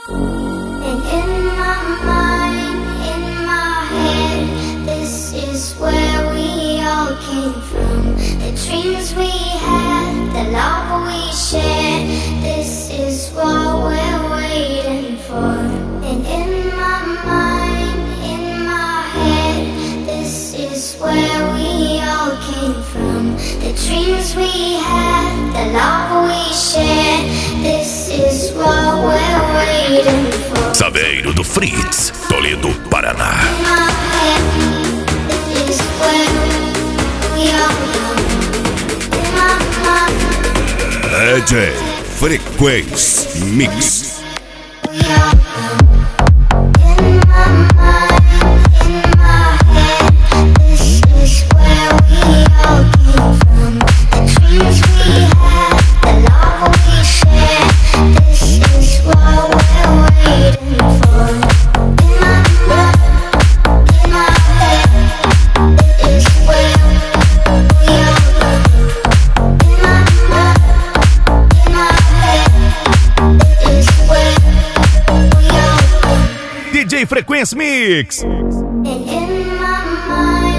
And in my mind, in my head, this is where we all came from. The dreams we had, the love we shared, this is what we're waiting for. And in my mind, in my head, this is where we all came from. The dreams we had, the love we shared, this is what we're waiting for. Saveiro do Fritz, Toledo, Paraná. In my head, this is where we all come. In my mind, DJ Frequência Mix. we all come. In my mind, in my head, this is where we all came from. The dreams we had, the love we shared, this is what we're waiting for. In my mind, in my head, this is where we all come. In my mind, in my head, this is where we all come. DJ Frequência Mix. And in my mind,